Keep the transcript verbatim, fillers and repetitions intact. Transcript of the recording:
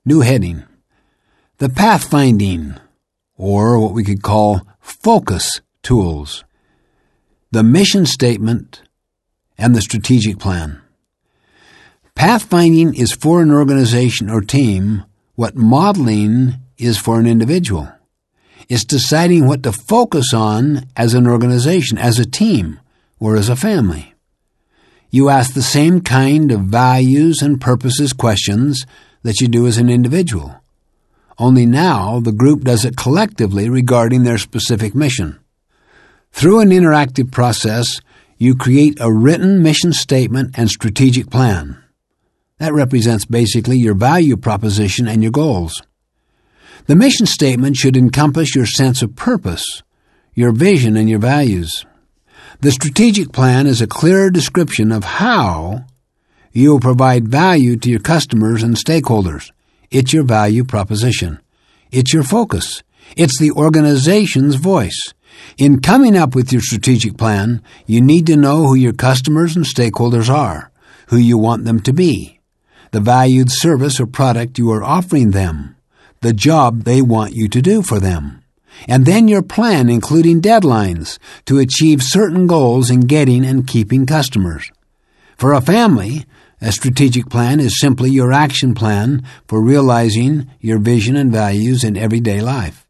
New heading. The pathfinding, or what we could call focus tools. The mission statement and the strategic plan. Pathfinding is for an organization or team what modeling is for an individual. It's deciding what to focus on as an organization, as a team, or as a family. You ask the same kind of values and purposes questions that you do as an individual. Only now the group does it collectively regarding their specific mission. Through an interactive process, you create a written mission statement and strategic plan. That represents basically your value proposition and your goals. The mission statement should encompass your sense of purpose, your vision, and your values. The strategic plan is a clearer description of how you will provide value to your customers and stakeholders. It's your value proposition. It's your focus. It's the organization's voice. In coming up with your strategic plan, you need to know who your customers and stakeholders are, who you want them to be, the valued service or product you are offering them, the job they want you to do for them, and then your plan including deadlines to achieve certain goals in getting and keeping customers. For a family, a strategic plan is simply your action plan for realizing your vision and values in everyday life.